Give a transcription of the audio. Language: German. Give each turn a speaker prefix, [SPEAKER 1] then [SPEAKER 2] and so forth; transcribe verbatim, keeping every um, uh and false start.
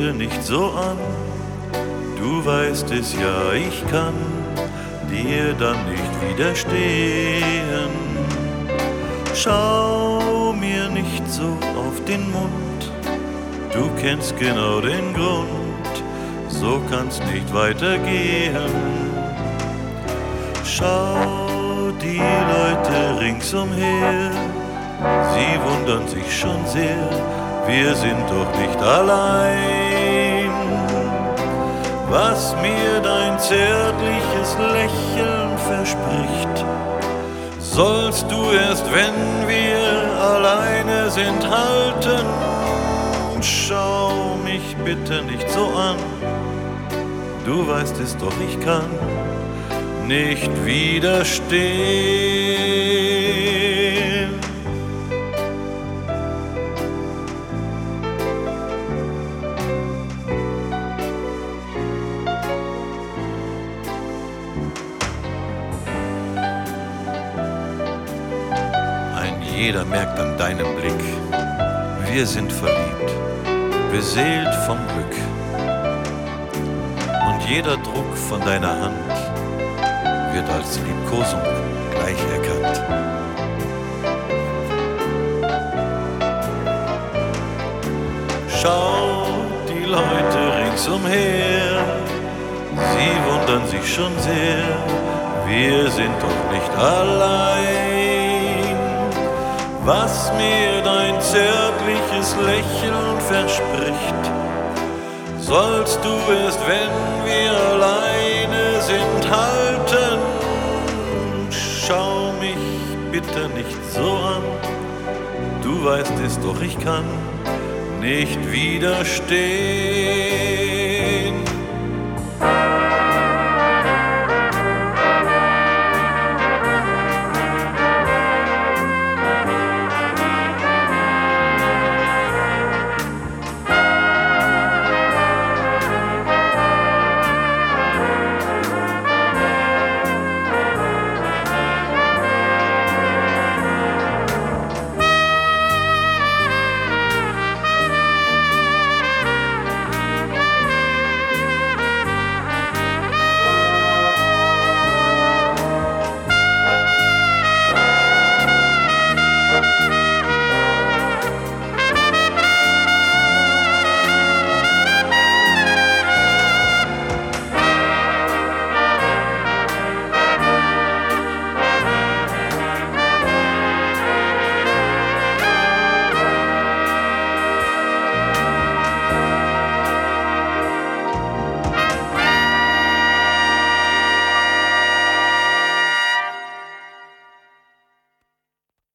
[SPEAKER 1] bitte nicht so an. Du weißt es ja, ich kann dir dann nicht widerstehen. Schau mir nicht so auf den Mund, du kennst genau den Grund, so kann's nicht weitergehen. Schau die Leute ringsumher, sie wundern sich schon sehr, wir sind doch nicht allein. Was mir dein zärtliches Lächeln verspricht, sollst du erst, wenn wir alleine sind, halten. Schau mich bitte nicht so an, du weißt es doch, ich kann nicht widerstehen. Ein jeder merkt an deinem Blick, wir sind verliebt, beseelt vom Glück. Und jeder Druck von deiner Hand wird als Liebkosung gleich erkannt. Schau die Leute ringsumher, sie wundern sich schon sehr, wir sind doch nicht allein. Was mir dein zärtliches Lächeln verspricht, sollst du erst, wenn wir alleine sind, halten. Schau mich bitte nicht so an, du weißt es doch, ich kann nicht widerstehen.